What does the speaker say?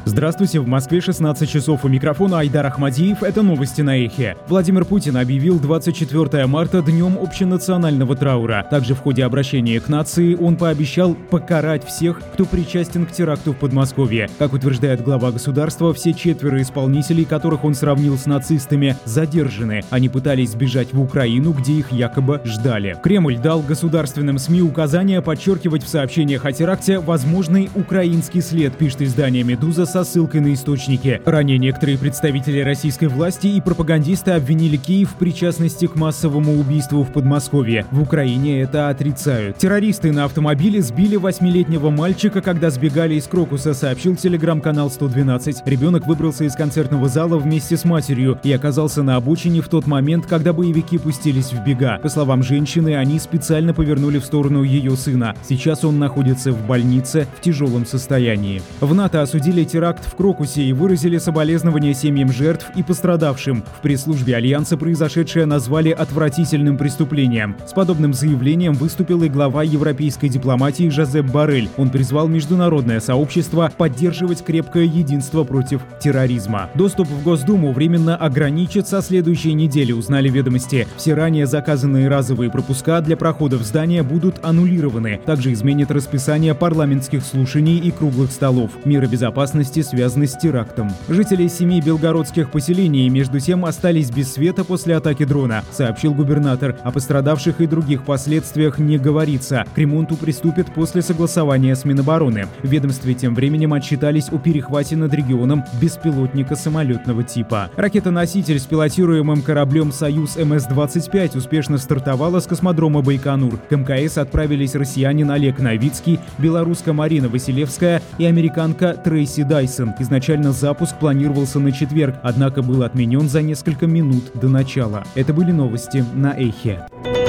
Здравствуйте, в Москве 16 часов, у микрофона Айдар Ахмадиев, это новости на Эхе. Владимир Путин объявил 24 марта днем общенационального траура. Также в ходе обращения к нации он пообещал покарать всех, кто причастен к теракту в Подмосковье. Как утверждает глава государства, все 4 исполнителей, которых он сравнил с нацистами, задержаны. Они пытались сбежать в Украину, где их якобы ждали. Кремль дал государственным СМИ указание подчеркивать в сообщениях о теракте возможный украинский след, пишет издание «Медуза» со ссылкой на источники. Ранее некоторые представители российской власти и пропагандисты обвинили Киев в причастности к массовому убийству в Подмосковье. В Украине это отрицают. Террористы на автомобиле сбили 8-летнего мальчика, когда сбегали из Крокуса, сообщил телеграм-канал 112. Ребенок выбрался из концертного зала вместе с матерью и оказался на обочине в тот момент, когда боевики пустились в бега. По словам женщины, они специально повернули в сторону ее сына. Сейчас он находится в больнице в тяжелом состоянии. В НАТО осудили теракт в Крокусе и выразили соболезнования семьям жертв и пострадавшим. В пресс-службе Альянса произошедшее назвали отвратительным преступлением. С подобным заявлением выступил и глава европейской дипломатии Жозеп Боррель. Он призвал международное сообщество поддерживать крепкое единство против терроризма. Доступ в Госдуму временно ограничат со следующей недели, узнали ведомости. Все ранее заказанные разовые пропуска для прохода в здание будут аннулированы. Также изменят расписание парламентских слушаний и круглых столов. Меры безопасности связаны с терактом. Жители 7 белгородских поселений, между тем, остались без света после атаки дрона, сообщил губернатор. О пострадавших и других последствиях не говорится. К ремонту приступят после согласования с Минобороны. В ведомстве тем временем отчитались о перехвате над регионом беспилотника самолетного типа. Ракета-носитель с пилотируемым кораблем «Союз МС-25» успешно стартовала с космодрома Байконур. К МКС отправились россиянин Олег Новицкий, белоруска Марина Василевская и американка Трейси Дайсон. Изначально запуск планировался на четверг, однако был отменен за несколько минут до начала. Это были новости на Эхе.